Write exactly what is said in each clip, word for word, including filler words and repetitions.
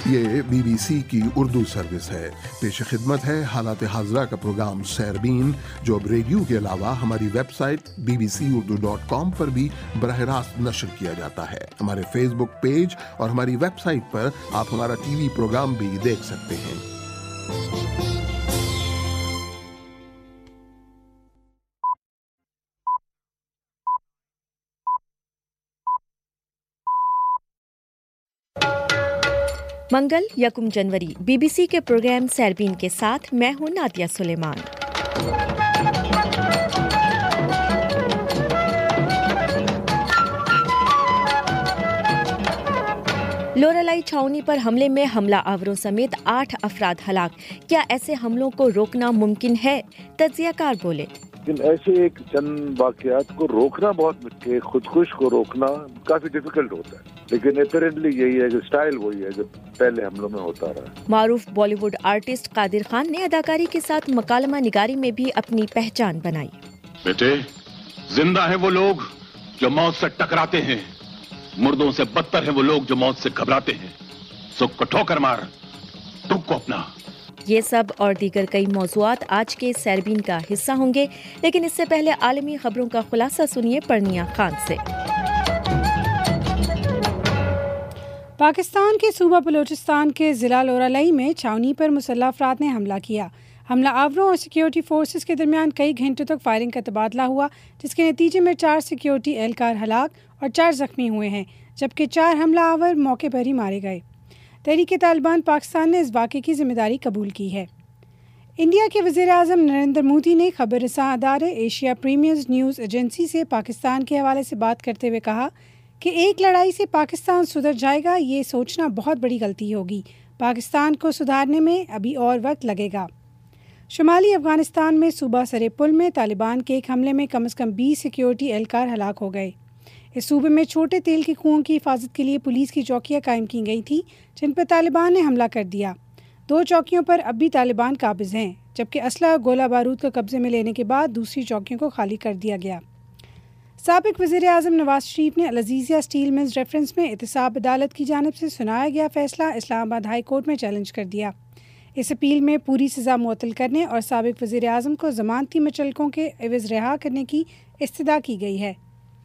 یہ B B سی کی Urdu service ہے۔ پیش خدمت ہے حالات حاضرہ کا پروگرام سیربین، جو اب ریڈیو کے علاوہ ہماری website B B C Urdu dot com پر بھی براہ راست نشر کیا جاتا ہے۔ ہمارے فیس بک پیج اور ہماری ویب سائٹ پر آپ ہمارا ٹی وی پروگرام بھی دیکھ سکتے ہیں۔ منگل یکم جنوری بی بی سی کے پروگرام سیربین کے ساتھ میں ہوں نادیہ سلیمان۔ لورالائی چھاؤنی پر حملے میں حملہ آوروں سمیت آٹھ افراد ہلاک، کیا ایسے حملوں کو روکنا ممکن ہے؟ تجزیہ کار بولے، لیکن ایسے ایک چند واقعات کو روکنا بہت مشکل ہے، خودکش کو روکنا کافی ڈیفیکلٹ ہوتا ہے، لیکن اپیرنٹلی یہی ہے کہ سٹائل وہی ہے جو پہلے حملوں میں ہوتا رہا۔ معروف بالی ووڈ آرٹسٹ قادر خان نے اداکاری کے ساتھ مکالمہ نگاری میں بھی اپنی پہچان بنائی۔ بیٹے، زندہ ہیں وہ لوگ جو موت سے ٹکراتے ہیں، مردوں سے بدتر ہیں وہ لوگ جو موت سے گھبراتے ہیں۔ سکھ کو ٹھوکر مار، دکھ کو اپنا۔ یہ سب اور دیگر کئی موضوعات آج کے سیربین کا حصہ ہوں گے، لیکن اس سے پہلے عالمی خبروں کا خلاصہ سنیے پرنیا خان سے۔ پاکستان کے صوبہ بلوچستان کے ضلع لورالائی میں چھاؤنی پر مسلح افراد نے حملہ کیا۔ حملہ آوروں اور سیکیورٹی فورسز کے درمیان کئی گھنٹوں تک فائرنگ کا تبادلہ ہوا، جس کے نتیجے میں چار سیکیورٹی اہلکار ہلاک اور چار زخمی ہوئے ہیں، جبکہ چار حملہ آور موقع پر ہی مارے گئے۔ تحریک طالبان پاکستان نے اس واقعے کی ذمہ داری قبول کی ہے۔ انڈیا کے وزیر اعظم نریندر مودی نے خبر رساں ادارے ایشیا پریمیئرز نیوز ایجنسی سے پاکستان کے حوالے سے بات کرتے ہوئے کہا کہ ایک لڑائی سے پاکستان سدھر جائے گا، یہ سوچنا بہت بڑی غلطی ہوگی۔ پاکستان کو سدھارنے میں ابھی اور وقت لگے گا۔ شمالی افغانستان میں صوبہ سرے پل میں طالبان کے ایک حملے میں کم از کم بیس سیکیورٹی اہلکار ہلاک ہو گئے۔ اس صوبے میں چھوٹے تیل کے کنوؤں کی حفاظت کے لیے پولیس کی چوکیاں قائم کی گئی تھیں، جن پر طالبان نے حملہ کر دیا۔ دو چوکیوں پر اب بھی طالبان قابض ہیں، جبکہ اسلحہ اور گولہ بارود کو قبضے میں لینے کے بعد دوسری چوکیوں کو خالی کر دیا گیا۔ سابق وزیر اعظم نواز شریف نے العزیزیہ اسٹیل ملز ریفرنس میں احتساب عدالت کی جانب سے سنایا گیا فیصلہ اسلام آباد ہائی کورٹ میں چیلنج کر دیا۔ اس اپیل میں پوری سزا معطل کرنے اور سابق وزیر اعظم کو ضمانتی مچلقوں کے عوض رہا کرنے کی استدعا کی گئی ہے۔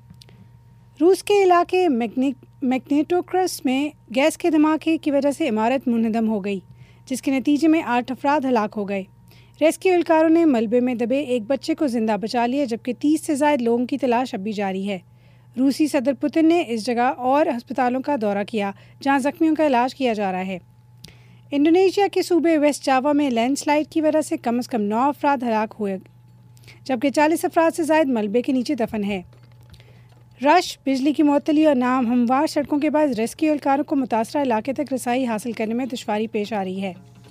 روس کے علاقے میگنیٹوکرس میں گیس کے دھماکے کی وجہ سے عمارت منہدم ہو گئی، جس کے نتیجے میں آٹھ افراد ہلاک ہو گئے۔ ریسکیو اہلکاروں نے ملبے میں دبے ایک بچے کو زندہ بچا لیا، جبکہ تیس سے زائد لوگوں کی تلاش اب بھی جاری ہے۔ روسی صدر پوتن نے اس جگہ اور ہسپتالوں کا دورہ کیا جہاں زخمیوں کا علاج کیا جا رہا ہے۔ انڈونیشیا کے صوبے ویسٹ جاوا میں لینڈ سلائیڈ کی وجہ سے کم از کم نو افراد ہلاک ہوئے، جبکہ چالیس افراد سے زائد ملبے کے نیچے دفن ہے۔ رش، بجلی کی معطلی اور ناہموار سڑکوں کے بعد ریسکیو اہلکاروں کو متاثرہ علاقے تک رسائی حاصل کرنے میں دشواری پیش آ رہی ہے۔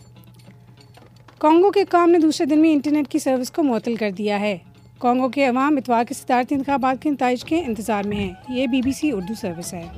کانگو کے حکام نے دوسرے دن بھی انٹرنیٹ کی سروس کو معطل کر دیا ہے۔ کانگو کے عوام اتوار کے صدارتی انتخابات کے نتائج کے انتظار میں ہیں۔ یہ B B C Urdu service ہے۔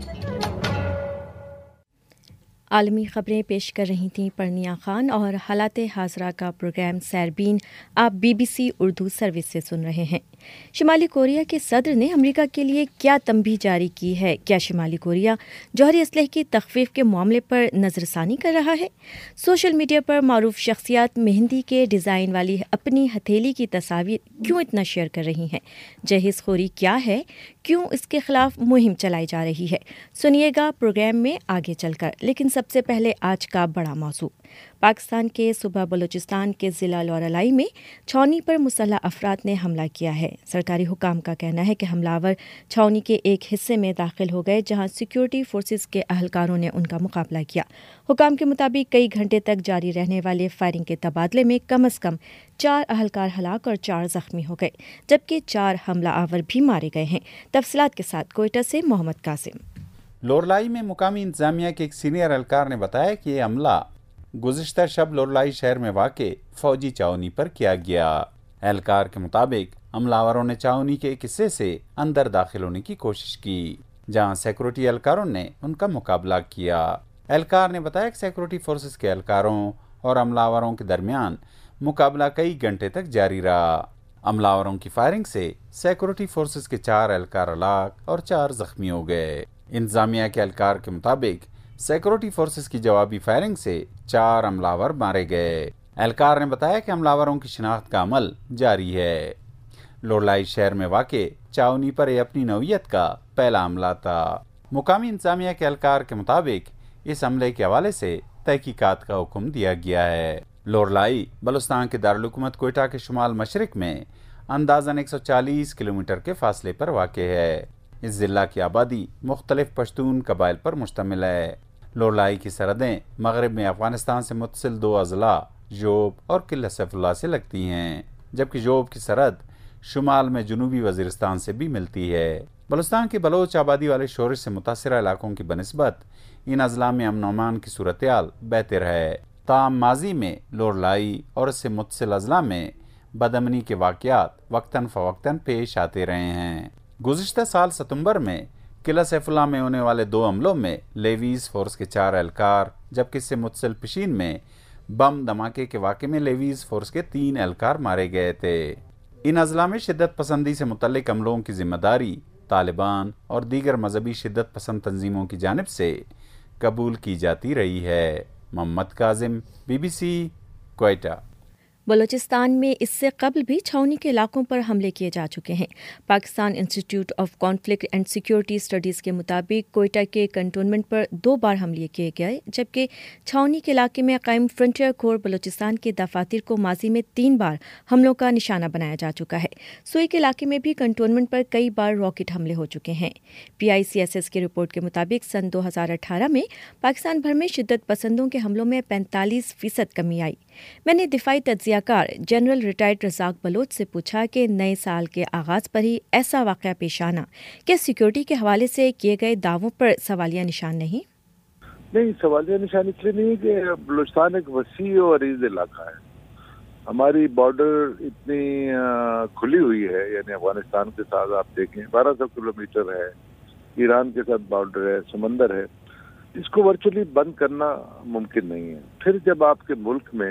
عالمی خبریں پیش کر رہی تھیں پرنیا خان، اور حالات حاضرہ کا پروگرام سیربین آپ B B C Urdu service سے سن رہے ہیں۔ شمالی کوریا کے صدر نے امریکہ کے لیے کیا تنبیہ جاری کی ہے؟ کیا شمالی کوریا جوہری اسلحے کی تخفیف کے معاملے پر نظر ثانی کر رہا ہے؟ سوشل میڈیا پر معروف شخصیات مہندی کے ڈیزائن والی اپنی ہتھیلی کی تصاویر کیوں اتنا شیئر کر رہی ہیں؟ جہیز خوری کیا ہے؟ کیوں اس کے خلاف مہم چلائی جا رہی ہے؟ سنیے گا پروگرام میں آگے چل کر، لیکن سب سے پہلے آج کا بڑا موضوع۔ پاکستان کے صوبہ بلوچستان کے ضلع لورالائی میں چھاؤنی پر مسلح افراد نے حملہ کیا ہے۔ سرکاری حکام کا کہنا ہے کہ حملہ آور چھاؤنی کے ایک حصے میں داخل ہو گئے، جہاں سیکیورٹی فورسز کے اہلکاروں نے ان کا مقابلہ کیا۔ حکام کے مطابق کئی گھنٹے تک جاری رہنے والے فائرنگ کے تبادلے میں کم از کم چار اہلکار ہلاک اور چار زخمی ہو گئے، جبکہ چار حملہ آور بھی مارے گئے ہیں۔ تفصیلات کے ساتھ کوئٹہ سے محمد قاسم۔ لورالائی میں مقامی انتظامیہ کے ایک سینئر اہلکار نے بتایا کہ یہ حملہ گزشتہ شب لورالائی شہر میں واقع فوجی چھاؤنی پر کیا گیا۔ اہلکار کے مطابق حملہ آوروں نے چھاؤنی کے ایک حصے سے اندر داخل ہونے کی کوشش کی، جہاں سیکورٹی اہلکاروں نے ان کا مقابلہ کیا۔ اہلکار نے بتایا کہ سیکورٹی فورسز کے اہلکاروں اور حملہ آوروں کے درمیان مقابلہ کئی گھنٹے تک جاری رہا۔ حملہ آوروں کی فائرنگ سے سیکورٹی فورسز کے چار اہلکار ہلاک اور چار زخمی ہو گئے۔ انتظامیہ کے اہلکار کے مطابق سیکورٹی فورسز کی جوابی فائرنگ سے چار حملاور مارے گئے۔ اہلکار نے بتایا کہ حملاوروں کی شناخت کا عمل جاری ہے۔ لوڑلائی شہر میں واقع چاونی پر یہ اپنی نوعیت کا پہلا حملہ تھا۔ مقامی انتظامیہ کے اہلکار کے مطابق اس حملے کے حوالے سے تحقیقات کا حکم دیا گیا ہے۔ لوڑلائی بلوچستان کے دارالحکومت کوئٹہ کے شمال مشرق میں اندازاً ایک سو چالیس کلومیٹر کے فاصلے پر واقع ہے۔ اس ضلع کی آبادی مختلف پشتون قبائل پر مشتمل ہے۔ لوڑلائی کی سرحدیں مغرب میں افغانستان سے متصل دو اضلاع جوب اور قلعہ سیف اللہ سے لگتی ہیں، جبکہ جوب کی سرحد شمال میں جنوبی وزیرستان سے بھی ملتی ہے۔ بلوچستان کی بلوچ آبادی والے شورش سے متاثرہ علاقوں کی بنسبت ان اضلاع میں امن و امان کی صورتحال بہتر ہے، تاہم ماضی میں لوڑلائی اور اس سے متصل اضلاع میں بدامنی کے واقعات وقتاً فوقتاً پیش آتے رہے ہیں۔ گزشتہ سال ستمبر میں قلعہ سیف اللہ میں ہونے والے دو حملوں میں لیویز فورس کے چار اہلکار، جبکہ اس سے متصل پشین میں بم دھماکے کے واقعے میں لیویز فورس کے تین اہلکار مارے گئے تھے۔ ان اضلاع میں شدت پسندی سے متعلق حملوں کی ذمہ داری طالبان اور دیگر مذہبی شدت پسند تنظیموں کی جانب سے قبول کی جاتی رہی ہے۔ Muhammad Kazim, B B C, Quetta. Balochistan میں اس سے قبل بھی چھاؤنی کے علاقوں پر حملے کیے جا چکے ہیں۔ Pakistan institute of conflict and security studies کے مطابق کوئٹہ کے کنٹونمنٹ پر دو بار حملے کیے گئے، جبکہ چھاؤنی کے علاقے میں قائم فرنٹیئر کور بلوچستان کے دفاتر کو ماضی میں تین بار حملوں کا نشانہ بنایا جا چکا ہے۔ سوئی کے علاقے میں بھی کنٹونمنٹ پر کئی بار راکٹ حملے ہو چکے ہیں۔ P I C S S کی رپورٹ کے مطابق سن دو ہزار اٹھارہ میں پاکستان بھر میں شدت پسندوں کے حملوں میں پینتالیس فیصد کمی آئی۔ میں نے دفاعی تجزیہ کار جنرل ریٹائرڈ رزاق بلوچ سے پوچھا کہ نئے سال کے آغاز پر ہی ایسا واقعہ پیش آنا کیا سیکیورٹی کے حوالے سے کیے گئے دعووں پر سوالیہ نشان نہیں؟ نہیں، سوالیہ نشان اس لیے نہیں ہے کہ بلوچستان ایک وسیع اور عریض علاقہ ہے۔ ہماری بارڈر اتنی کھلی ہوئی ہے، یعنی افغانستان کے ساتھ آپ دیکھیں بارہ سو کلو میٹر ہے، ایران کے ساتھ بارڈر ہے، سمندر ہے، اس کو ورچولی بند کرنا ممکن نہیں ہے۔ پھر جب آپ کے ملک میں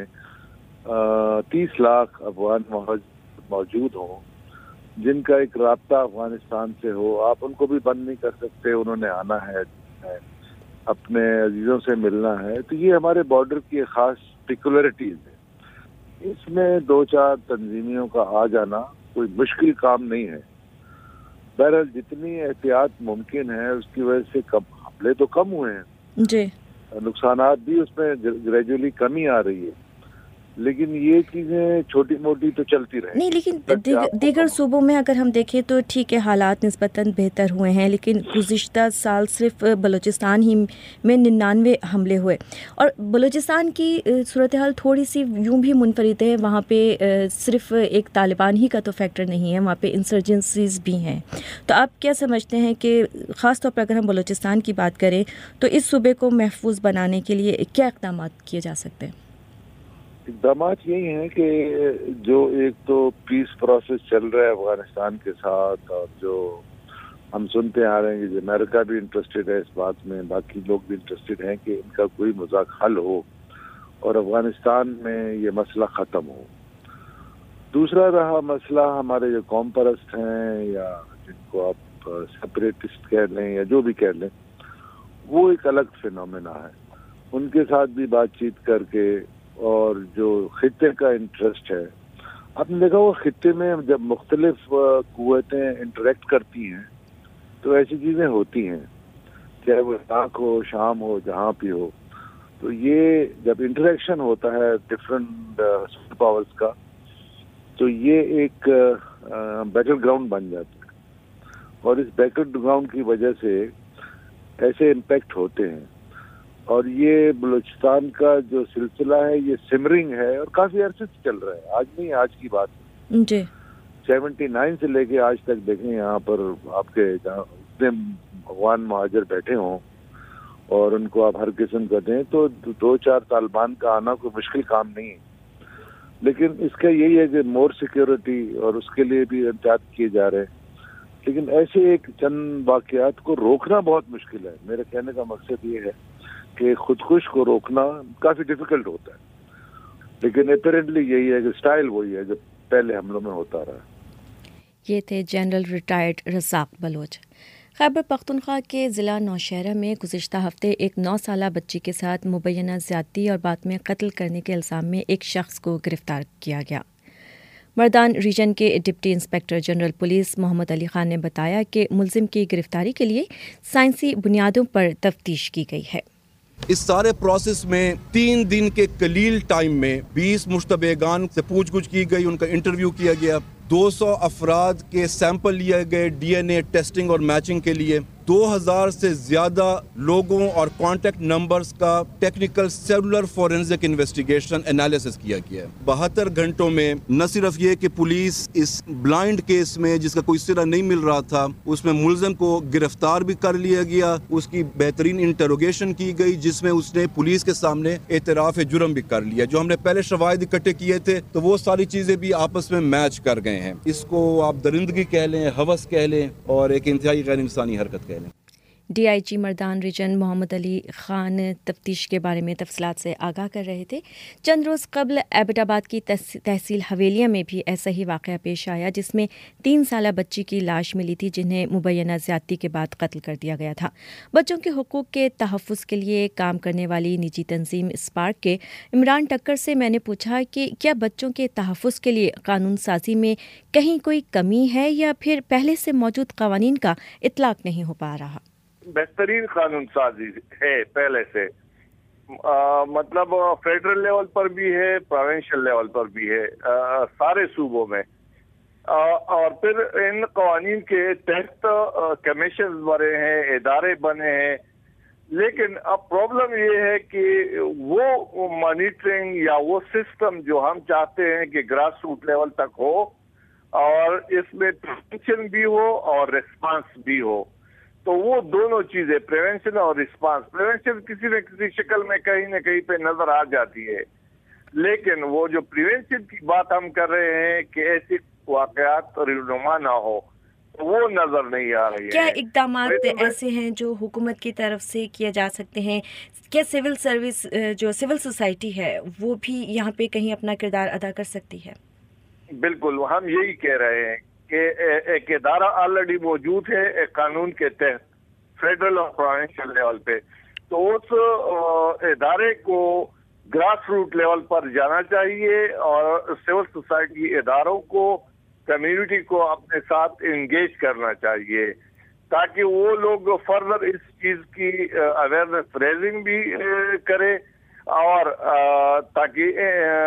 تیس لاکھ افغان موجود ہوں جن کا ایک رابطہ افغانستان سے ہو، آپ ان کو بھی بند نہیں کر سکتے، انہوں نے آنا ہے، اپنے عزیزوں سے ملنا ہے، تو یہ ہمارے بارڈر کی ایک خاص پیکولرٹیز ہے۔ اس میں دو چار تنظیمیوں کا آ جانا کوئی مشکل کام نہیں ہے۔ بہرحال جتنی احتیاط ممکن ہے اس کی وجہ سے کم حملے تو کم ہوئے ہیں جی، نقصانات بھی اس میں گریجولی کمی آ رہی ہے، لیکن یہ چیزیں چھوٹی موٹی تو چلتی رہیں۔ نہیں، لیکن دیگر صوبوں میں اگر ہم دیکھیں تو ٹھیک ہے، حالات نسبتاً بہتر ہوئے ہیں، لیکن گزشتہ سال صرف بلوچستان ہی میں ننانوے حملے ہوئے، اور بلوچستان کی صورتحال تھوڑی سی یوں بھی منفرد ہے، وہاں پہ صرف ایک طالبان ہی کا تو فیکٹر نہیں ہے، وہاں پہ انسرجنسیز بھی ہیں۔ تو آپ کیا سمجھتے ہیں کہ خاص طور پر اگر ہم بلوچستان کی بات کریں تو اس صوبے کو محفوظ بنانے کے لیے کیا اقدامات کیے جا سکتے ہیں؟ اقدامات یہی ہیں کہ جو ایک تو پیس پروسیس چل رہا ہے افغانستان کے ساتھ، اور جو ہم سنتے آ رہے ہیں کہ امریکہ بھی انٹرسٹڈ ہے اس بات میں، باقی لوگ بھی انٹرسٹڈ ہیں کہ ان کا کوئی مذاق حل ہو اور افغانستان میں یہ مسئلہ ختم ہو۔ دوسرا رہا مسئلہ ہمارے جو قوم پرست ہیں یا جن کو آپ سپریٹسٹ کہہ لیں یا جو بھی کہہ لیں، وہ ایک الگ فینومینا ہے، ان کے ساتھ بھی بات چیت کر کے، اور جو خطے کا انٹرسٹ ہے، آپ نے دیکھا وہ خطے میں جب مختلف قوتیں انٹریکٹ کرتی ہیں تو ایسی چیزیں ہوتی ہیں، چاہے وہ عراق ہو، شام ہو، جہاں بھی ہو، تو یہ جب انٹریکشن ہوتا ہے ڈفرینٹ سپر پاورز کا تو یہ ایک بیٹل گراؤنڈ بن جاتا ہے، اور اس بیٹل گراؤنڈ کی وجہ سے ایسے امپیکٹ ہوتے ہیں۔ اور یہ بلوچستان کا جو سلسلہ ہے یہ سمرنگ ہے اور کافی عرصے سے چل رہا ہے، آج نہیں آج کی بات جی، سیونٹی نائن سے لے کے آج تک دیکھیں یہاں پر آپ کے اتنے افغان مہاجر بیٹھے ہوں اور ان کو آپ ہر قسم کا دیں تو دو چار طالبان کا آنا کوئی مشکل کام نہیں ہے، لیکن اس کا یہی ہے کہ مور سیکیورٹی اور اس کے لیے بھی احتیاط کیے جا رہے ہیں، لیکن ایسے ایک چند واقعات کو روکنا بہت مشکل ہے۔ میرے کہنے کا مقصد یہ ہے کہ خودکش کو روکنا کافی ڈیفیکلٹ ہوتا ہے، لیکن اپیرنٹلی یہی ہے کہ سٹائل وہی ہے جو پہلے حملوں میں ہوتا رہا۔ یہ تھے جنرل ریٹائرڈ رزاق بلوچ۔ خیبر پختونخوا کے ضلع نوشہرہ میں گزشتہ ہفتے ایک نو سالہ بچی کے ساتھ مبینہ زیادتی اور بعد میں قتل کرنے کے الزام میں ایک شخص کو گرفتار کیا گیا۔ مردان ریجن کے deputy inspector general police Muhammad Ali Khan نے بتایا کہ ملزم کی گرفتاری کے لیے سائنسی بنیادوں پر تفتیش کی گئی ہے۔ اس سارے پروسیس میں تین دن کے قلیل ٹائم میں بیس مشتبہگان سے پوچھ گچھ کی گئی، ان کا انٹرویو کیا گیا، دو سو افراد کے سیمپل لیے گئے ڈی این اے ٹیسٹنگ اور میچنگ کے لیے، دو ہزار سے زیادہ لوگوں اور کانٹیکٹ نمبرز کا technical cellular forensic investigation analysis کیا گیا۔ بہتر گھنٹوں میں نہ صرف یہ کہ پولیس اس بلائنڈ کیس میں جس کا کوئی سرا نہیں مل رہا تھا اس میں ملزم کو گرفتار بھی کر لیا گیا، اس کی بہترین انٹروگیشن کی گئی جس میں اس نے پولیس کے سامنے اعتراف جرم بھی کر لیا۔ جو ہم نے پہلے شواہد اکٹھے کیے تھے تو وہ ساری چیزیں بھی آپس میں میچ کر گئے ہیں۔ اس کو آپ درندگی کہہ لیں، ہوس کہہ لیں اور ایک انتہائی غیر انسانی حرکت کہہ لیں۔ D I G Mardan region Muhammad Ali Khan تفتیش کے بارے میں تفصیلات سے آگاہ کر رہے تھے۔ چند روز قبل ایبٹ آباد کی تحصیل حویلیہ میں بھی ایسا ہی واقعہ پیش آیا جس میں تین سالہ بچی کی لاش ملی تھی جنہیں مبینہ زیادتی کے بعد قتل کر دیا گیا تھا۔ بچوں کے حقوق کے تحفظ کے لیے کام کرنے والی نجی تنظیم اسپارک کے عمران ٹکر سے میں نے پوچھا کہ کیا بچوں کے تحفظ کے لیے قانون سازی میں کہیں کوئی کمی ہے یا پھر پہلے سے موجود قوانین کا اطلاق نہیں ہو پا رہا؟ بہترین قانون سازی ہے پہلے سے، آ, مطلب فیڈرل لیول پر بھی ہے، پروونشل لیول پر بھی ہے، آ, سارے صوبوں میں، آ, اور پھر ان قوانین کے تحت کمیشن بنے ہیں، ادارے بنے ہیں، لیکن اب پرابلم یہ ہے کہ وہ مانیٹرنگ یا وہ سسٹم جو ہم چاہتے ہیں کہ گراس روٹ لیول تک ہو اور اس میں پریونشن بھی ہو اور ریسپانس بھی ہو، تو وہ دونوں چیزیں پریونشن اور رسپانس، پریونشن کسی نہ کسی شکل میں کہیں نہ کہیں پہ نظر آ جاتی ہے، لیکن وہ جو پریونشن کی بات ہم کر رہے ہیں کہ ایسے واقعات رونما نہ ہو، وہ نظر نہیں آ رہی ہے۔ کیا اقدامات ایسے ہیں جو حکومت کی طرف سے کیے جا سکتے ہیں؟ کیا سول سروس جو سول سوسائٹی ہے وہ بھی یہاں پہ کہیں اپنا کردار ادا کر سکتی ہے؟ بالکل، ہم یہی کہہ رہے ہیں کہ ایک ادارہ آلریڈی موجود ہے ایک قانون کے تحت فیڈرل اور پروونشل لیول پہ، تو اس ادارے کو گراس روٹ لیول پر جانا چاہیے اور سول سوسائٹی اداروں کو، کمیونٹی کو اپنے ساتھ انگیج کرنا چاہیے تاکہ وہ لوگ فردر اس چیز کی اویئرنیس ریزنگ بھی کرے اور تاکہ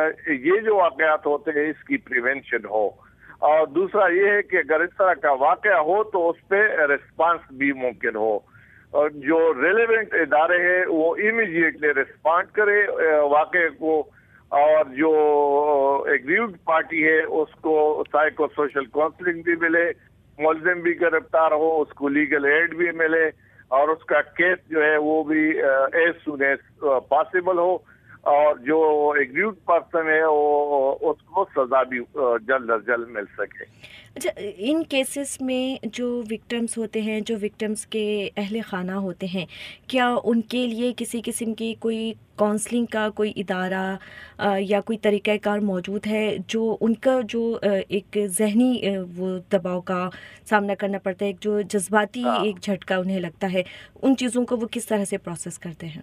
یہ جو واقعات ہوتے ہیں اس کی پریونشن ہو، اور دوسرا یہ ہے کہ اگر اس طرح کا واقعہ ہو تو اس پہ ریسپانس بھی ممکن ہو، اور جو ریلیونٹ ادارے ہیں وہ امیڈیٹلی ریسپانڈ کرے واقعے کو، اور جو ایگریوڈ پارٹی ہے اس کو سائیکو سوشل کاؤنسلنگ بھی ملے، ملزم بھی گرفتار ہو، اس کو لیگل ایڈ بھی ملے اور اس کا کیس جو ہے وہ بھی ایز سون ایز پاسبل ہو، اور جو ایگریوڈ پرسن ہے وہ اس کو سزا بھی جلد از جلد مل سکے۔ اچھا، ان کیسز میں جو وکٹمز ہوتے ہیں، جو وکٹمز کے اہل خانہ ہوتے ہیں، کیا ان کے لیے کسی قسم کی کوئی کاؤنسلنگ کا کوئی ادارہ یا کوئی طریقہ کار موجود ہے جو ان کا جو ایک ذہنی وہ دباؤ کا سامنا کرنا پڑتا ہے، جو جذباتی ایک جھٹکا انہیں لگتا ہے، ان چیزوں کو وہ کس طرح سے پروسیس کرتے ہیں؟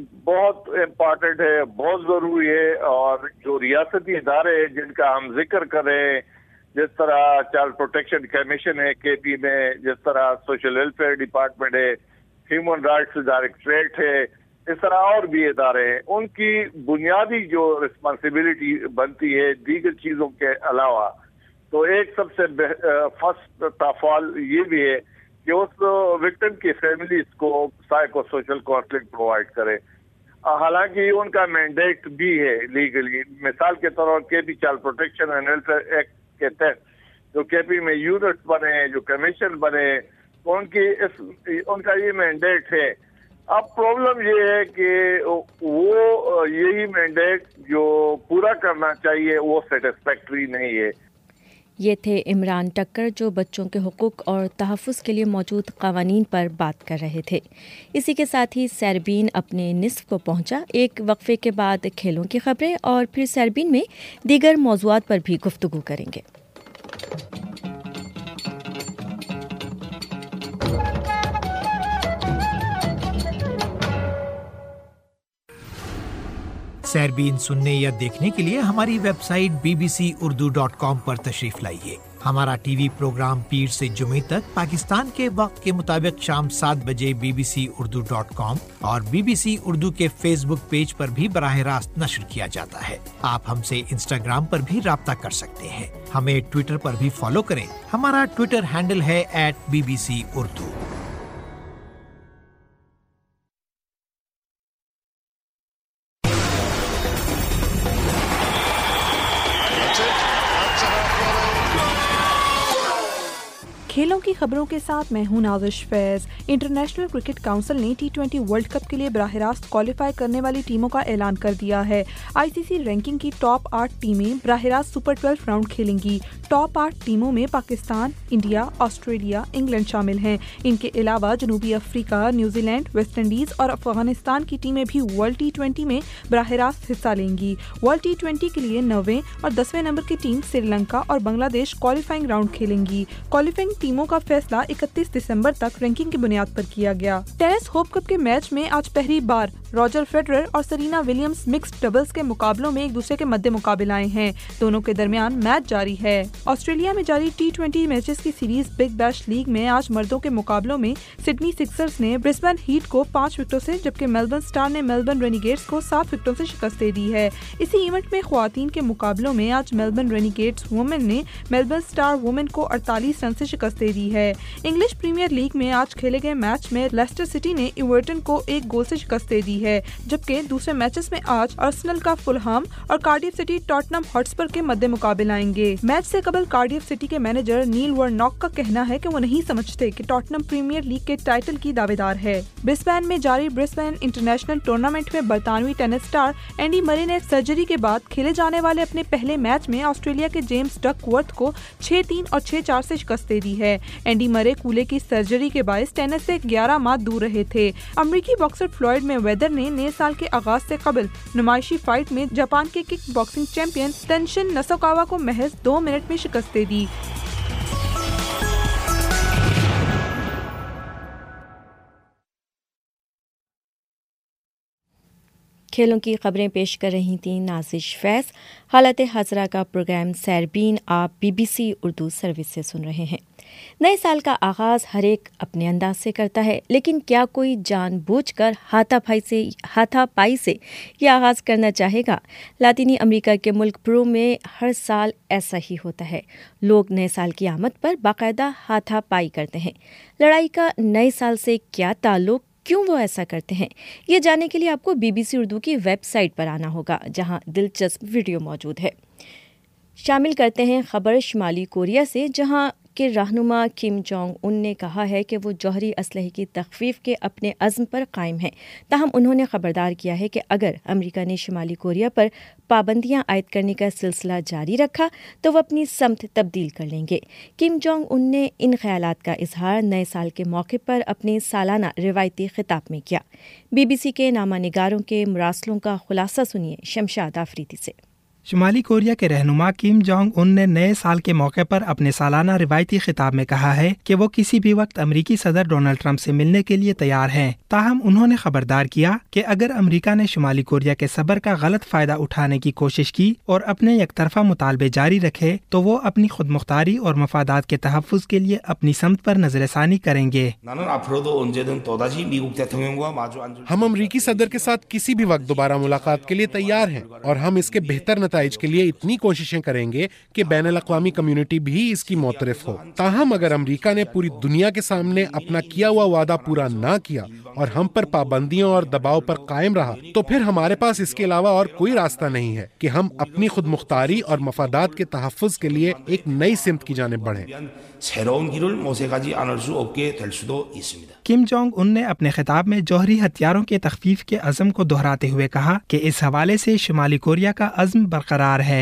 بہت امپارٹنٹ ہے، بہت ضروری ہے، اور جو ریاستی ادارے ہیں جن کا ہم ذکر کر رہے ہیں، جس طرح چائلڈ پروٹیکشن کمیشن ہے کے پی میں، جس طرح سوشل ویلفیئر ڈپارٹمنٹ ہے، ہیومن رائٹس ڈائریکٹریٹ ہے، اس طرح اور بھی ادارے ہیں، ان کی بنیادی جو رسپانسبلٹی بنتی ہے دیگر چیزوں کے علاوہ، تو ایک سب سے فرسٹ آف آل یہ بھی ہے کہ اس وکٹم کی فیملیز کو سائیکو سوشل کاؤنسلنگ پرووائڈ کرے، حالانکہ ان کا مینڈیٹ بھی ہے لیگلی۔ مثال کے طور پر K P child protection and welfare act کے تحت جو کے پی میں یونٹس بنے ہیں، جو کمیشن بنے ہیں، ان کی اس ان کا یہ مینڈیٹ ہے۔ اب پرابلم یہ ہے کہ وہ یہی مینڈیٹ جو پورا کرنا چاہیے وہ سیٹسفیکٹری نہیں ہے۔ یہ تھے عمران ٹکر جو بچوں کے حقوق اور تحفظ کے لیے موجود قوانین پر بات کر رہے تھے۔ اسی کے ساتھ ہی سیربین اپنے نصف کو پہنچا۔ ایک وقفے کے بعد کھیلوں کی خبریں اور پھر سیربین میں دیگر موضوعات پر بھی گفتگو کریں گے۔ सैरबीन सुनने या देखने के लिए हमारी website B B C Urdu dot com पर तशरीफ लाइए। हमारा टीवी प्रोग्राम पीर से जुमे तक पाकिस्तान के वक्त के मुताबिक शाम सात बजे B B C Urdu dot com और बी बी सी उर्दू के फेसबुक पेज पर भी बराह रास्त नश्र किया जाता है। आप हमसे इंस्टाग्राम पर भी राब्ता कर सकते हैं। हमें ट्विटर पर भी फॉलो करें। हमारा ट्विटर हैंडल है at B B C Urdu. खेलों की खबरों के साथ मैं हूं Nazish Faiz. International cricket council ने टी ट्वेंटी वर्ल्ड कप के लिए बराह रास्त क्वालिफाई करने वाली टीमों का ऐलान कर दिया है। आईसीसी रैंकिंग की टॉप आठ टीमें बराह रास्त सुपर ट्वेल्व राउंड खेलेंगी। टॉप आठ टीमों में पाकिस्तान, इंडिया, ऑस्ट्रेलिया, इंग्लैंड शामिल हैं। इनके अलावा जनूबी अफ्रीका, न्यूजीलैंड, वेस्ट इंडीज और अफगानिस्तान की टीमें भी वर्ल्ड टी ट्वेंटी में बराह रास्त हिस्सा लेंगी। वर्ल्ड टी ट्वेंटी के लिए नौवें और दसवें नंबर की टीम श्रीलंका और बांग्लादेश क्वालिफाइंग राउंड खेलेंगी। क्वालिफाइंग टीमों का फैसला इकतीस दिसंबर तक रैंकिंग की बुनियाद पर किया गया। टेनिस होप कप के मैच में आज पहली बार रॉजर फेडरर और सरीना विलियम्स मिक्स्ड डबल्स के मुकाबलों में एक दूसरे के मध्य मुकाबले आए हैं। दोनों के दरमियान मैच जारी है। ऑस्ट्रेलिया में जारी टी ट्वेंटी मैचेस की सीरीज बिग बैश लीग में आज मर्दों के मुकाबलों में सिडनी सिक्सर्स ने ब्रिस्बेन हीट को पाँच विकेटों से, जबकि मेलबर्न स्टार ने मेलबर्न रेनिगेट्स को सात विकेटों से शिकस्त दे दी है। इसी इवेंट में ख्वातीन के मुकाबलों में आज मेलबर्न रेनिगेट्स वुमेन ने मेलबर्न स्टार वुमेन को अड़तालीस रन से शिकस्त दे दी है। इंग्लिश प्रीमियर लीग में आज खेले गए मैच में लेस्टर सिटी ने एवर्टन को एक गोल से शिकस्त दे दी है, जबकि दूसरे मैचेस में आज आर्सेनल का फुलहाम और कार्डिफ सिटी टॉटनम हॉटस्पर के मध्य मुकाबले आएंगे। मैच से कबल कार्डिफ सिटी के मैनेजर नील वार्नॉक का कहना है कि वो नहीं समझते कि टॉटनम प्रीमियर लीग के टाइटल की दावेदार है। ब्रिस्बेन में जारी ब्रिस्बेन इंटरनेशनल टूर्नामेंट में बरतानवी टेनिस स्टार एंडी मरे ने सर्जरी के बाद खेले जाने वाले अपने पहले मैच में ऑस्ट्रेलिया के जेम्स डकवर्थ को छह तीन और छह चार से शिकस्त दे दी है। एंडी मरे कूले की सर्जरी के बायस टेनिस से ग्यारह माह दूर रहे थे। अमेरिकी बॉक्सर फ्लॉयड मेवेदर ने नए साल के आगाज से कबल नुमाइशी फाइट में जापान के kick boxing champion Tenshin Nasukawa को महज दो मिनट में शिकस्त दे दी। खेलों की खबरें पेश कर रही थी नाज़िश फैज़। हालत हाज़रा का प्रोग्राम सैरबीन आप बीबीसी उर्दू सर्विस से सुन रहे हैं। नए साल का आगाज़ हर एक अपने अंदाज से करता है, लेकिन क्या कोई जानबूझकर हाथापाई से हाथापाई से ये आगाज़ करना चाहेगा? लातीनी अमेरिका के मुल्क पेरू में हर साल ऐसा ही होता है। लोग नए साल की आमद पर बाकायदा हाथापाई करते हैं। लड़ाई का नए साल से क्या ताल्लुक, क्यों वो ऐसा करते हैं, ये जानने के लिए आपको बीबीसी उर्दू की वेबसाइट पर आना होगा, जहां दिलचस्प वीडियो मौजूद है। शामिल करते हैं खबर शुमाली कोरिया से, जहां के रहनुमा किम जोंग उन ने कहा है कि वो जौहरी असलहे की तखफीफ के अपने अज़्म पर कायम हैं। ताहम उन्होंने खबरदार किया है कि अगर अमेरिका ने शुमाली कोरिया पर पाबंदियां आयद करने का सिलसिला जारी रखा तो वो अपनी समत तब्दील कर लेंगे। किम जोंग उन ने इन ख्यालात का इजहार नए साल के मौके पर अपने सालाना रिवायती खिताब में किया। बीबीसी के नामा निगारों के मुरासलों का खुलासा सुनिए शमशाद आफरीदी से। शुमाली कोरिया के रहनुमा किम जोंग उन ने नए साल के मौके पर अपने सालाना रिवायती खिताब में कहा है कि वो किसी भी वक्त अमेरिकी सदर डोनाल्ड ट्रंप से मिलने के लिए तैयार हैं। ताहम उन्होंने खबरदार किया कि अगर अमेरिका ने शुमाली कोरिया के सब्र का गलत फायदा उठाने की कोशिश की और अपने एकतरफा मुतालबे जारी रखे तो वो अपनी खुद मुख्तारी और मफादात के तहफ़्फ़ुज़ के लिए अपनी समत पर नजरसानी करेंगे। हम अमेरिकी सदर के साथ किसी भी वक्त दोबारा मुलाकात के लिए तैयार हैं और हम इसके बेहतर नताइज के लिए इतनी कोशिशें करेंगे कि बैनुल अक़वामी कम्युनिटी भी इसकी मोतरफ हो। ताहम अगर अमेरिका ने पूरी दुनिया के सामने अपना किया हुआ वादा पूरा ना किया और हम पर पाबंदियों और दबाव पर कायम रहा तो फिर हमारे पास इसके अलावा और कोई रास्ता नहीं है कि हम अपनी खुद मुख्तारी और मफादात के तहफ़्फ़ुज़ के लिए एक नई सिमत की जानिब बढ़ें। किम जोंग उन ने अपने खिताब में जौहरी हथियारों के तखफीफ के अज़म को दोहराते हुए कहा कि इस हवाले से शुमाली कोरिया का अज़्म बरकरार है।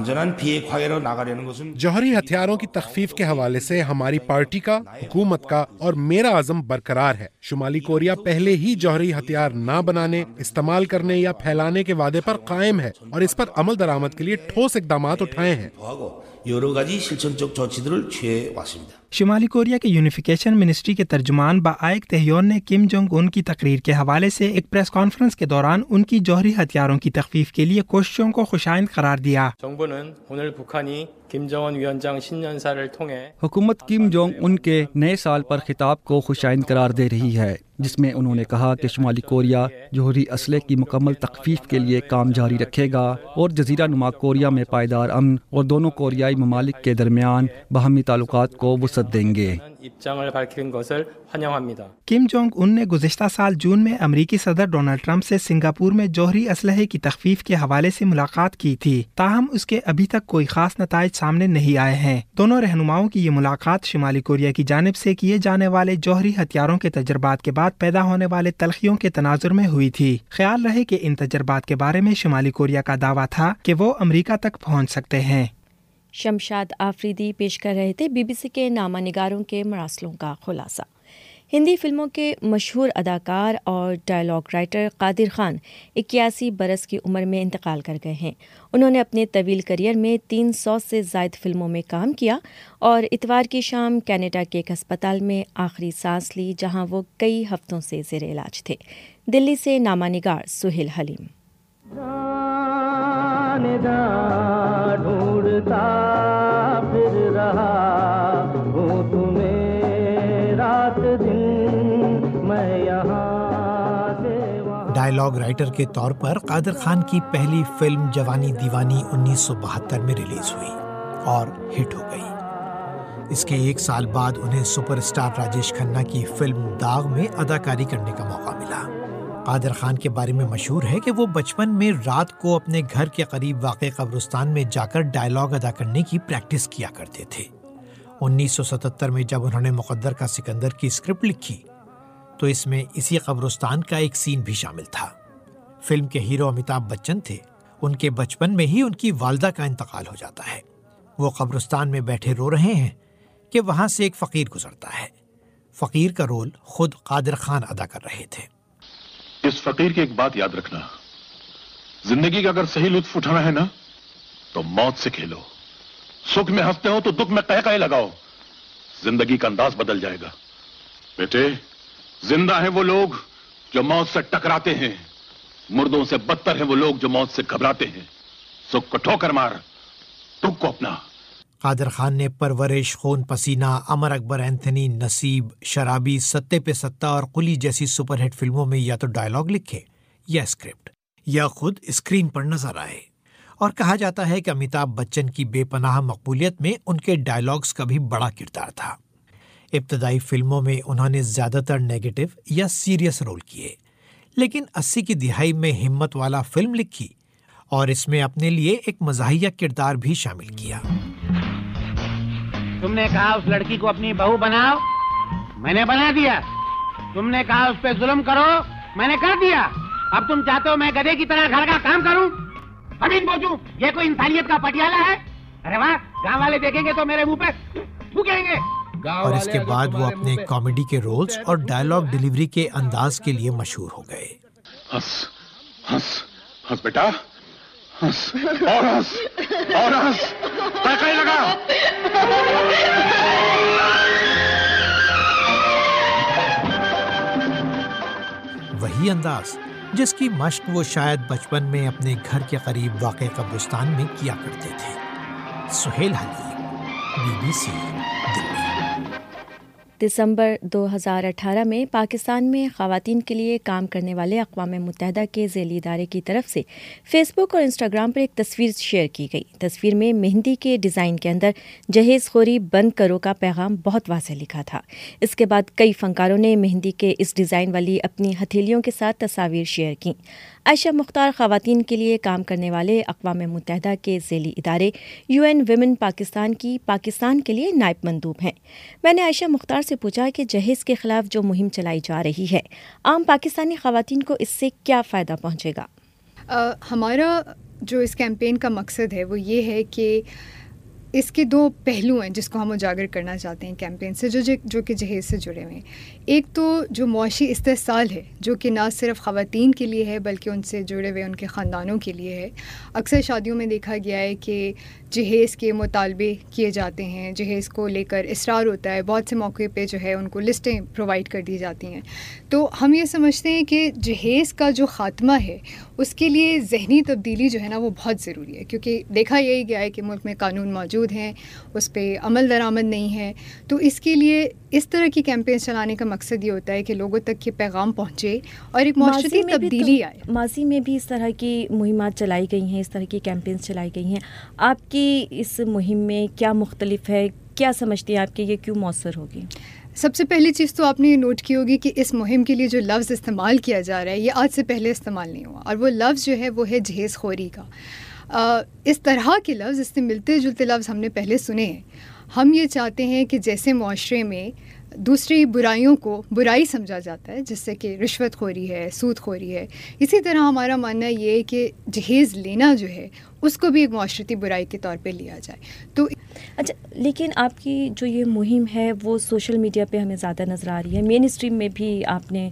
जौहरी हथियारों की तखफीफ के हवाले से हमारी पार्टी का, हुकूमत का और मेरा अज़्म बरकरार है। शुमाली कोरिया पहले ही जौहरी हथियार ना बनाने, इस्तेमाल करने या फैलाने के वादे पर कायम है और इस पर अमल दरामद के लिए ठोस इक़दामात उठाए हैं। 여러 가지 실천적 조치들을 취해 왔습니다. शुमाली कोरिया के यूनिफिकेशन मिनिस्ट्री के तर्जुमान बाआइक तेहयोन ने किम जोंग उन की तकरीर के हवाले से एक प्रेस कॉन्फ्रेंस के दौरान उनकी जौहरी हथियारों की तखफीफ के लिए कोशिशों को खुशाइंद करार दिया। 정부는 오늘 북한이 김정은 위원장 신년사를 통해 हुकूमत किम जोंग उन के नए साल पर खिताब को खुशाइंद करार दे रही है, जिसमें उन्होंने कहा कि शुमाली कोरिया जौहरी असले की मुकम्मल तखफीफ के लिए काम जारी रखेगा और जजीरा नुमा कोरिया में पायदार अमन और दोनों कोरियाई ममालिक के दरमियान बाहमी ताल्लुकात को वसअत देंगे। 입장을 밝힌 것을 환영합니다। किम जोंग उन ने गुज़िश्ता साल जून में अमरीकी सदर डोनाल्ड ट्रंप से सिंगापुर में जौहरी असलहे की तखफीफ के हवाले से मुलाकात की थी, ताहम उसके अभी तक कोई खास नताइज सामने नहीं आए हैं। दोनों रहनुमाओं की ये मुलाकात शुमाली कोरिया की जानिब से किए जाने वाले जौहरी हथियारों के तजर्बात के बाद पैदा होने वाले तलखियों के तनाजुर में हुई थी। ख्याल रहे कि इन तजर्बात के बारे में शुमाली कोरिया का दावा था कि वो अमरीका तक पहुँच सकते हैं। शमशाद आफरीदी पेश कर रहे थे बीबीसी के नामा निगारों के मरासलों का खुलासा। हिंदी फिल्मों के मशहूर अदाकार और डायलॉग राइटर कादिर खान इक्यासी बरस की उम्र में इंतकाल कर गए हैं। उन्होंने अपने तवील करियर में तीन सौ से ज़ायद फिल्मों में काम किया और इतवार की शाम कनाडा के एक अस्पताल में आखिरी सांस ली, जहां वो कई हफ्तों से ज़ेर इलाज थे। दिल्ली से नामा निगार सुहेल हलीम। ढूंढता फिर रहा हूँ तुम्हें रात दिन मैं यहाँ से वहाँ। डायलॉग राइटर के तौर पर कादिर खान की पहली फिल्म जवानी दीवानी उन्नीस सौ बहत्तर में रिलीज हुई और हिट हो गई। इसके एक साल बाद उन्हें सुपरस्टार राजेश खन्ना की फिल्म दाग में अदाकारी करने का मौका मिला। कादिर खान के बारे में मशहूर है कि वो बचपन में रात को अपने घर के करीब वाक़े कब्रिस्तान में जाकर डायलॉग अदा करने की प्रैक्टिस किया करते थे। उन्नीस सौ सतहत्तर में जब उन्होंने मुक़द्दर का सिकंदर की स्क्रिप्ट लिखी तो इसमें इसी कब्रिस्तान का एक सीन भी शामिल था। फिल्म के हीरो अमिताभ बच्चन थे। उनके बचपन में ही उनकी वालदा का इंतकाल हो जाता है। वो कब्रिस्तान में बैठे रो रहे हैं कि वहाँ से एक फ़कीर गुजरता है। फ़कीर का रोल खुद कादिर खान अदा कर रहे थे। इस फकीर की एक बात याद रखना, जिंदगी का अगर सही लुत्फ उठाना है ना तो मौत से खेलो। सुख में हंसते हो तो दुख में कह कह लगाओ, जिंदगी का अंदाज बदल जाएगा। बेटे, जिंदा है वो लोग जो मौत से टकराते हैं, मुर्दों से बदतर है वो लोग जो मौत से घबराते हैं। सुख को ठोकर मार, दुख को अपना। कादिर खान ने परवरिश, खून पसीना, अमर अकबर एंथनी, नसीब, शराबी, सत्ते पे सत्ता और कुली जैसी सुपरहिट फिल्मों में या तो डायलॉग लिखे या स्क्रिप्ट या खुद स्क्रीन पर नजर आए। और कहा जाता है कि अमिताभ बच्चन की बेपनाह मकबूलियत में उनके डायलॉग्स का भी बड़ा किरदार था। इब्तदाई फिल्मों में उन्होंने ज़्यादातर नेगेटिव या सीरियस रोल किए, लेकिन अस्सी की दिहाई में हिम्मत वाला फिल्म लिखी और इसमें अपने लिए एक मज़ाहिया किरदार भी शामिल किया। तुमने कहा उस लड़की को अपनी बहू बनाओ, मैंने बना दिया। तुमने कहा उस पे जुल्म करो, मैंने कर दिया। अब तुम चाहते हो मैं गधे की तरह घर का काम करूं? अमीन बोझूं, ये कोई इंसानियत का पटियाला है? अरे वाह, गांव वाले देखेंगे तो मेरे मुंह पे थूकेंगे। और इसके बाद वो अपने कॉमेडी के रोल्स और डायलॉग डिलीवरी के अंदाज के लिए मशहूर हो गए। हंस हंस हंस बेटा, हंस और हंस और हंस, कहीं लगा। वही अंदाज जिसकी मश्क वो शायद बचपन में अपने घर के करीब वाक़े कब्रिस्तान में किया करते थे। सुहेल हलीम, बीबीसी, दिल्ली। दिसंबर दो हज़ार अठारह में पाकिस्तान में ख़वातीन के लिए काम करने वाले अक़वाम मुत्तहिदा के ज़ेली इदारे की तरफ से फ़ेसबुक और इंस्टाग्राम पर एक तस्वीर शेयर की गई। तस्वीर में मेहंदी के डिज़ाइन के अंदर जहेज़ खोरी बंद करो का पैगाम बहुत वाज़ेह लिखा था। इसके बाद कई फ़नकारों ने मेहंदी के इस डिज़ाइन वाली अपनी हथेलियों के साथ तस्वीर शेयर की। आयशा मुख्तार ख़वातीन के लिए काम करने वाले अक़वाम मुत्तहिदा के ज़ेली इदारे यू एन विमेन पाकिस्तान की पाकिस्तान के लिए नायब मंदूब हैं। मैंने आयशा मुख्तार से पूछा कि जहेज़ के ख़िलाफ़ जो मुहिम चलाई जा रही है, आम पाकिस्तानी ख़वातीन को इससे क्या फ़ायदा पहुँचेगा? uh, हमारा जो इस कैंपेन का मकसद है वो ये है कि اس کے دو پہلو ہیں جس کو ہم اجاگر کرنا چاہتے ہیں کیمپین سے جو جو کہ جہیز سے جڑے ہوئے ہیں. ایک تو جو معاشی استحصال ہے جو کہ نہ صرف خواتین کے لیے ہے بلکہ ان سے جڑے ہوئے ان کے خاندانوں کے لیے ہے. اکثر شادیوں میں دیکھا گیا ہے کہ جہیز کے مطالبے کیے جاتے ہیں, جہیز کو لے کر اصرار ہوتا ہے, بہت سے موقع پہ جو ہے ان کو لسٹیں پرووائڈ کر دی جاتی ہیں. تو ہم یہ سمجھتے ہیں کہ جہیز کا جو خاتمہ ہے اس کے لیے ذہنی تبدیلی جو ہے نا وہ بہت ضروری ہے, کیونکہ دیکھا یہی گیا ہے کہ ملک میں قانون موجود ہیں, اس پہ عمل درآمد نہیں ہے. تو اس کے لیے اس طرح کی کیمپین چلانے کا مقصد یہ ہوتا ہے کہ لوگوں تک یہ پیغام پہنچے اور ایک معاشرتی تبدیلی آئے. ماضی میں بھی اس طرح کی مہمات چلائی گئی ہیں, اس طرح کی کیمپینز چلائی گئی ہیں. آپ کی اس مہم میں کیا مختلف ہے, کیا سمجھتے ہیں آپ کہ یہ کیوں مؤثر ہوگی؟ سب سے پہلی چیز تو آپ نے یہ نوٹ کی ہوگی کہ اس مہم کے لیے جو لفظ استعمال کیا جا رہا ہے یہ آج سے پہلے استعمال نہیں ہوا, اور وہ لفظ جو ہے وہ ہے جہیز خوری کا. آ, اس طرح کے لفظ, اس سے ملتے جلتے لفظ ہم نے پہلے سنے ہیں. ہم یہ چاہتے ہیں کہ جیسے معاشرے میں دوسری برائیوں کو برائی سمجھا جاتا ہے جس سے کہ رشوت خوری ہے, سود خوری ہے, اسی طرح ہمارا ماننا یہ ہے کہ جہیز لینا جو ہے اس کو بھی ایک معاشرتی برائی کے طور پہ لیا جائے. تو اچھا, لیکن آپ کی جو یہ مہم ہے وہ سوشل میڈیا پہ ہمیں زیادہ نظر آ رہی ہے. مین اسٹریم میں بھی آپ نے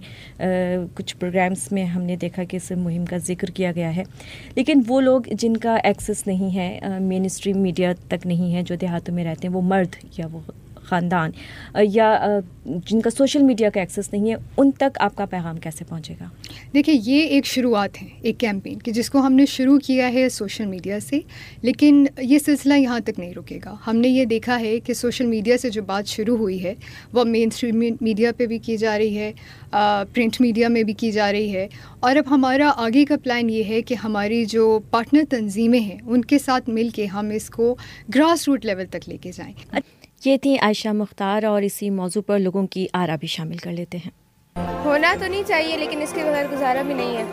کچھ پروگرامز میں ہم نے دیکھا کہ اس مہم کا ذکر کیا گیا ہے, لیکن وہ لوگ جن کا ایکسیس نہیں ہے, مین اسٹریم میڈیا تک نہیں ہے, جو دیہاتوں میں رہتے ہیں, وہ مرد یا وہ خاندان یا جن کا سوشل میڈیا کا ایکسیس نہیں ہے, ان تک آپ کا پیغام کیسے پہنچے گا؟ دیکھیں, یہ ایک شروعات ہے ایک کیمپین کی جس کو ہم نے شروع کیا ہے سوشل میڈیا سے, لیکن یہ سلسلہ یہاں تک نہیں رکے گا. ہم نے یہ دیکھا ہے کہ سوشل میڈیا سے جو بات شروع ہوئی ہے وہ مین اسٹریم میڈیا پہ بھی کی جا رہی ہے, پرنٹ میڈیا میں بھی کی جا رہی ہے, اور اب ہمارا آگے کا پلان یہ ہے کہ ہماری جو پارٹنر تنظیمیں ہیں ان کے ساتھ مل کے ہم اس کو گراس روٹ لیول تک لے کے جائیں. یہ تھی عائشہ مختار, اور اسی موضوع پر لوگوں کی آرا بھی شامل کر لیتے ہیں. ہونا تو نہیں چاہیے لیکن اس کے بغیر گزارا بھی نہیں ہے.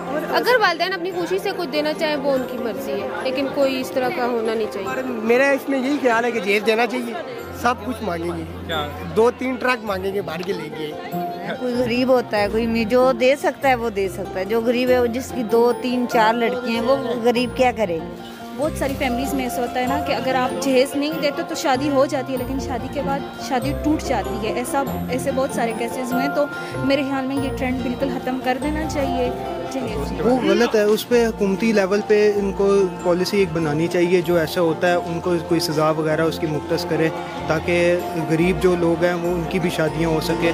اگر والدین اپنی خوشی سے کچھ دینا چاہیں وہ ان کی مرضی ہے, لیکن کوئی اس طرح کا ہونا نہیں چاہیے. میرا اس میں یہی خیال ہے کہ جہیز دینا چاہیے. سب کچھ مانگیں گے, دو تین ٹرک مانگیں گے, باہر کے لیں گے. کوئی غریب ہوتا ہے, کوئی جو دے سکتا ہے وہ دے سکتا ہے. جو غریب ہے جس کی دو تین چار لڑکیاں ہیں وہ غریب کیا کرے. بہت ساری فیملیز میں ایسا ہوتا ہے نا کہ اگر آپ جہیز نہیں دیتے تو شادی ہو جاتی ہے, لیکن شادی کے بعد شادی ٹوٹ جاتی ہے. ایسا ایسے بہت سارے کیسز ہوئے ہیں. تو میرے خیال میں یہ ٹرینڈ بالکل ختم کر دینا چاہیے. جہیز وہ غلط ہے, اس پہ حکومتی لیول پہ ان کو پالیسی ایک بنانی چاہیے. جو ایسا ہوتا ہے ان کو کوئی سزا وغیرہ اس کی مختص کرے تاکہ غریب جو لوگ ہیں وہ ان کی بھی شادیاں ہو سکے.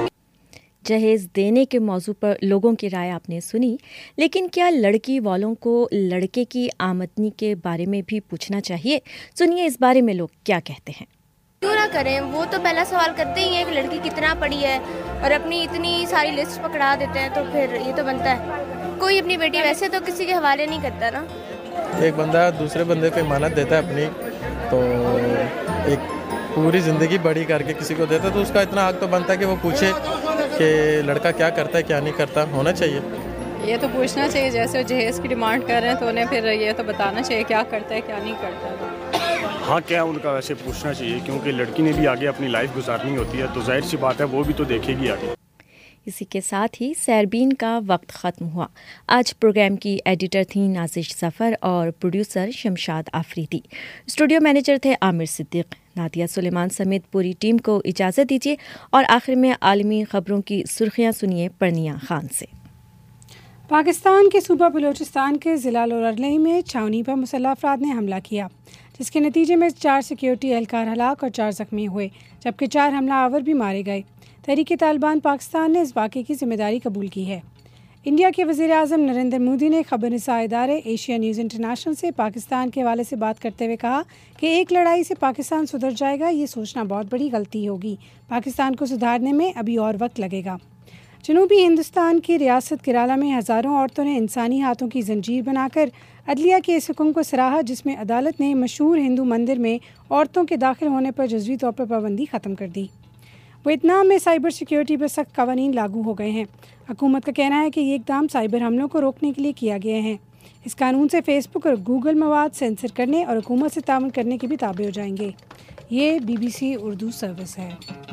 جہیز دینے کے موضوع پر لوگوں کی رائے آپ نے سنی, لیکن کیا لڑکی والوں کو لڑکے کی آمدنی کے بارے میں بھی پوچھنا چاہیے؟ سنیے اس بارے میں لوگ کیا کہتے ہیں. کیوں نہ کریں, وہ تو پہلا سوال کرتے ہی ہیں کہ لڑکی کتنا پڑھی ہے, اور اپنی اتنی ساری لسٹ پکڑا دیتے ہیں. تو پھر یہ تو بنتا ہے, کوئی اپنی بیٹی ویسے تو کسی کے حوالے نہیں کرتا نا. ایک بندہ دوسرے بندے کو امانت دیتا ہے اپنی, تو ایک پوری زندگی بڑی کر کے کسی کو دیتا ہے, تو اس کا اتنا حق تو بنتا ہے کہ وہ پوچھے کہ لڑکا کیا کرتا ہے کیا نہیں کرتا. ہونا چاہیے, یہ تو پوچھنا چاہیے. جیسے جہیز کی ڈیمانڈ کر رہے ہیں تو انہیں پھر یہ تو بتانا چاہیے کیا کرتا ہے کیا نہیں کرتا. ہاں, کیا ان کا ویسے پوچھنا چاہیے, کیونکہ لڑکی نے بھی آگے اپنی لائف گزارنی ہوتی ہے, تو ظاہر سی بات ہے وہ بھی تو دیکھے گی آگے. اسی کے ساتھ ہی سیربین کا وقت ختم ہوا. آج پروگرام کی ایڈیٹر تھیں نازش ظفر اور producer Shamshad Afridi. Studio manager تھے عامر صدیق. نادیہ سلیمان سمیت پوری ٹیم کو اجازت دیجیے, اور آخر میں عالمی خبروں کی سرخیاں سنیے پرنیا خان سے. پاکستان کے صوبہ بلوچستان کے ضلع لورلئی میں چھاونی پر مسلح افراد نے حملہ کیا, جس کے نتیجے میں چار سیکیورٹی اہلکار ہلاک اور چار زخمی ہوئے, جبکہ چار حملہ آور بھی مارے گئے. تحریک طالبان پاکستان نے اس واقعے کی ذمہ داری قبول کی ہے. انڈیا کے وزیر اعظم نریندر مودی نے خبر رساں ادارے ایشیا نیوز انٹرنیشنل سے پاکستان کے حوالے سے بات کرتے ہوئے کہا کہ ایک لڑائی سے پاکستان سدھر جائے گا, یہ سوچنا بہت بڑی غلطی ہوگی. پاکستان کو سدھارنے میں ابھی اور وقت لگے گا. جنوبی ہندوستان کی ریاست کیرالہ میں ہزاروں عورتوں نے انسانی ہاتھوں کی زنجیر بنا کر عدلیہ کے اس حکم کو سراہا, جس میں عدالت نے مشہور ہندو مندر میں عورتوں کے داخل ہونے پر جزوی طور پر پابندی ختم کر دی. ویتنام میں سائبر سیکیورٹی پر سخت قوانین لاگو ہو گئے ہیں. حکومت کا کہنا ہے کہ یہ اقدام سائبر حملوں کو روکنے کے لیے کیا گئے ہیں. اس قانون سے فیس بک اور گوگل مواد سینسر کرنے اور حکومت سے تعاون کرنے کے بھی تابع ہو جائیں گے. یہ B B C Urdu service ہے.